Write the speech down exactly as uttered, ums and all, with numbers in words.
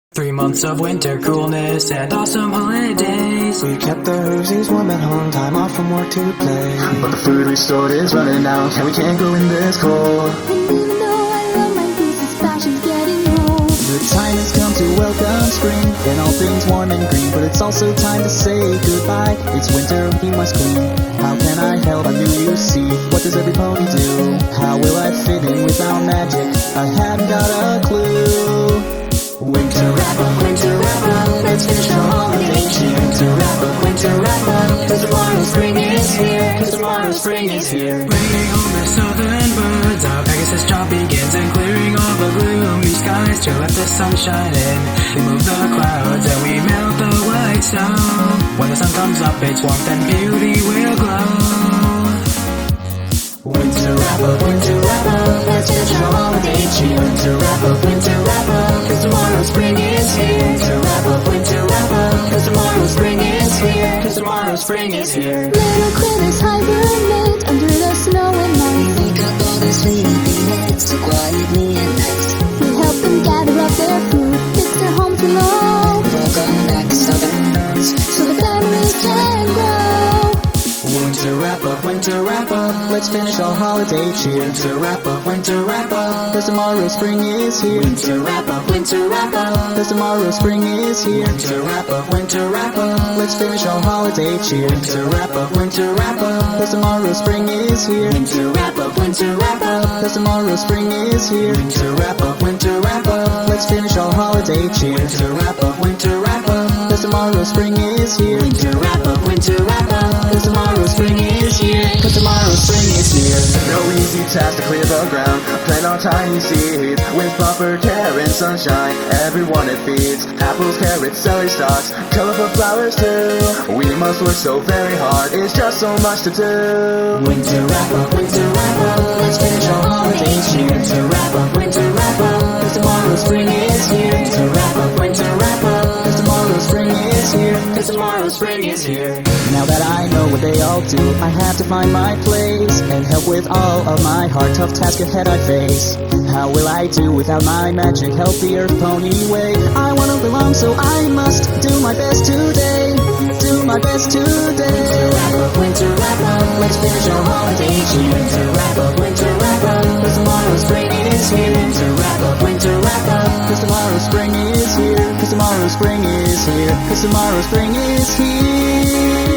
Three months of winter coolness and awesome holidays. We kept the hoosies warm at home, time off from work to play. But the food we stored is running out, and we can't go in this cold. And even though I love my pieces, fashion's getting old. The time has come to welcome spring, and all things warm and green. But it's also time to say goodbye, it's winter, we must clean. How can I help? I knew you see. What does every pony do? How will I fit in without magic? I hadn't got a clue. Winter wrap up, winter wrap up, let's finish our holiday cheer. Winter wrap up, winter wrap up, cause tomorrow spring is here. Cause tomorrow spring is here. Bringing home the southern birds, our Pegasus job begins, and clearing all the gloomy skies to let the sun shine in. We move the clouds and we melt the white snow. When the sun comes up, its warmth and beauty will glow. Winter wrap up, winter wrap up, let's finish our holiday cheer. Winter wrap up, winter wrap up, cause tomorrow spring is here. Winter wrap up, winter wrap up, cause tomorrow spring is here. Cause tomorrow spring is here. Little critters hibernate under the snow at night. We wake up all their sleepyheads so quietly at night. We help them gather up their food, fix their homes below. Welcome back to southern birds, So the families can grow. Winter wrap up, winter wrap up, let's finish our holiday cheer. Winter wrap up, winter wrap up, cause tomorrow spring is here. Winter wrap up, winter wrap up, cause tomorrow spring is here. Winter wrap up, winter wrap up, let's finish our holiday cheer. Winter wrap up, winter wrap up, cause tomorrow spring is here. Winter wrap up, winter wrap up, cause tomorrow spring is here. Winter wrap up, winter wrap up, let's finish our holiday cheer. Winter wrap up, winter wrap up, cause tomorrow spring is here. Winter wrap up, winter wrap up, cause tomorrow spring is here. Cause tomorrow spring is here. No easy task to clear the ground, plant our tiny seeds with proper care and sunshine. Everyone it feeds, apples, carrots, celery stalks, colorful flowers too. We must work so very hard, it's just so much to do. Winter wrap up, winter wrap up, let's finish our holiday cheer. Winter wrap up, winter wrap up, cause tomorrow spring is here. Winter wrap up, winter wrap up, cause tomorrow spring is here. Cause tomorrow spring is here. Now that I know what they all do, I have to find my place and help with all of my heart. Tough task ahead I face. How will I do without my magic? Help the earth pony way. I wanna belong, so I must do my best today. Do my best today. Winter wrap up, winter wrap up, let's finish our holiday cheer. Winter wrap up, winter wrap up, cause tomorrow spring is here. Winter wrap up, winter wrap up, cause tomorrow spring is here. Cause tomorrow spring is here. Cause tomorrow spring is here.